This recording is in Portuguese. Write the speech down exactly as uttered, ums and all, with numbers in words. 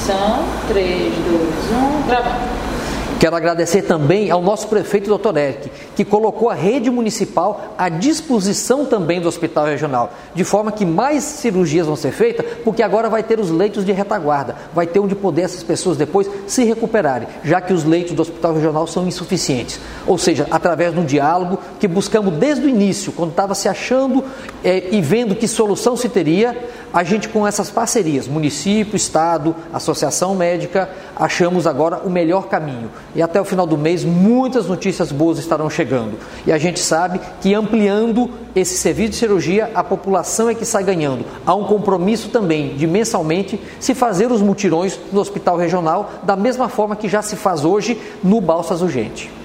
Atenção, três, dois, um, gravando. Quero agradecer também ao nosso prefeito, doutor Eric, que colocou a rede municipal à disposição também do Hospital Regional, de forma que mais cirurgias vão ser feitas, porque agora vai ter os leitos de retaguarda, vai ter onde poder essas pessoas depois se recuperarem, já que os leitos do Hospital Regional são insuficientes. Ou seja, através de um diálogo que buscamos desde o início, quando estava se achando é, e vendo que solução se teria, a gente com essas parcerias, município, estado, associação médica, achamos agora o melhor caminho. E até o final do mês muitas notícias boas estarão chegando. E a gente sabe que ampliando esse serviço de cirurgia, a população é que sai ganhando. Há um compromisso também de mensalmente se fazer os mutirões no Hospital Regional, da mesma forma que já se faz hoje no Balsas Urgente.